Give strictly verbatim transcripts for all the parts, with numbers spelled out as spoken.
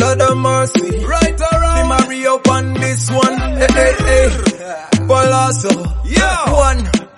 Lord of mercy. Right around. The Mario on this one. Hey, hey, hey. Palazzo. Yeah. One.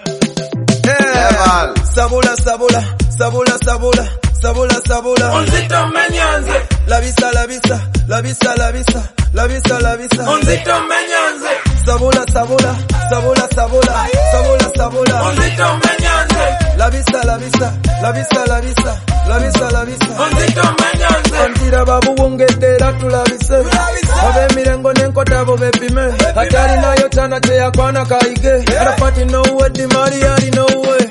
Yeah. Sabula, sabula, sabula, sabula, sabula, sabula. Onzito menyanze. La vista, la vista, la vista, la vista, la vista, la vista. Onzito menyanze. Sabula, sabula, sabula, sabula, sabula, sabula. Onzito menyanze. La vista, la vista, la vista, la vista, la vista, la vista. Onzito menyanze. Antira babu wongedera tulabise. Abe mirengo nenkota bo bepime. Hatari nayo tana te yakwana kaige. Arapati no way, di Maria no way.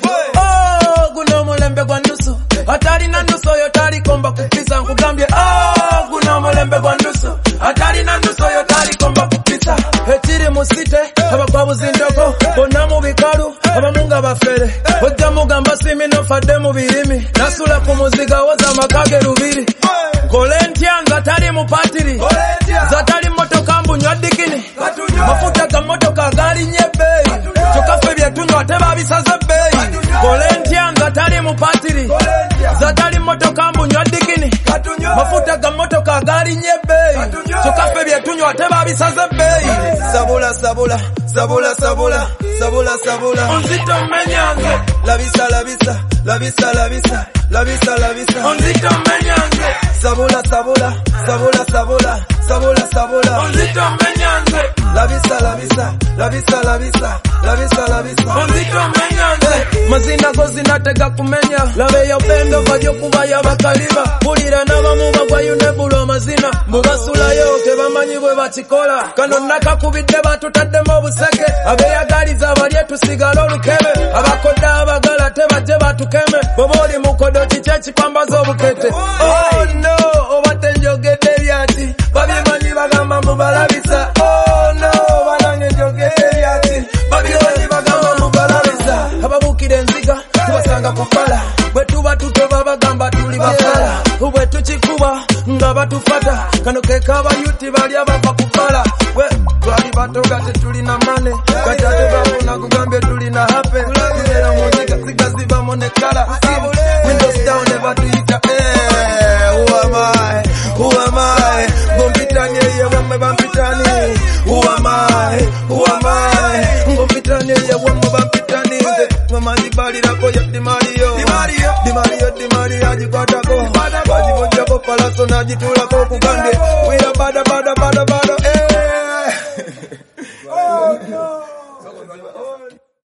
Oh, guno mulembe kwa nusu. Hatari na nusu yo tari komba kupisa nkugambye. Oh, guno mulembe kwa nusu. Hatari na nusu yo tari komba kupisa. Hetiri musite, aba kwa buzindoko. Bona mu bikalu, aba munga bafere. Ojja mugamba simi no fadde mu birimi. Nasula ku muziga woza makage rubiri. Kolentianga tali mu patiri. Zatali motoka mbunywa dikini. Mafuta ga motoka gali nyebe. Chokafe byetunywa ate babisaze bei. Kolentianga tali mu patiri. Zatali motoka mbunywa dikini. Mafuta ga motoka gali nyebe. Chokafe byetunywa ate babisaze bei. Sabula sabula, sabula sabula, sabula sabula. Onzito menyanze. La vista, la vista, la vista, la vista, la vista, la vista. Onzito menyanze. Sabula sabula, sabula sabula, sabula sabula. Onzito menyanze. La vista, la vista, la vista, la vista, la vista, la vista. Onzito menyanze. Mazina gozina tega kumenya. Labe ya pendo vajo kuba ya bakaliba. Pulira na bamuba kwa yunebulo mazina. Mubasula yo tebamanyi bwe bakikola. Kano naka kubidde batutadde mu buseke. Abeyagaliza bali etusigala olukebe. Abakoda abagala tebajje batukeme. Boboli mukodo kichechi kwambaza obukete. Oh no, obate njogedde byati. Babimanyi bagamba mubalabisa. Oh no, banange njogedde byati. Babimanyi bagamba mubalabisa. Ababukire enziga tubasanga kupala. Bwe tuba tutoba bagamba tuli bafala. Bwe tukikuba nga batufata. Kano kekaba yuti bali abava kupala. We twali batoga tetulina mane. Katate bafuna kugambye tulina hape. Tulera munziga ziga ziva monekala. Windows down never tuyita. Eh, who am I? Who am I? Gompitanye ye wamwe bampitani. Who am I? Who am I? Gompitanye ye wamwe bampitani. Mama zibalira ko ya Di Mario. Di Mario. Di Mario, Di Mario ajikwatako. Wajibojako palaso najitulako kugande. Wira bada bada bada bada. Eh.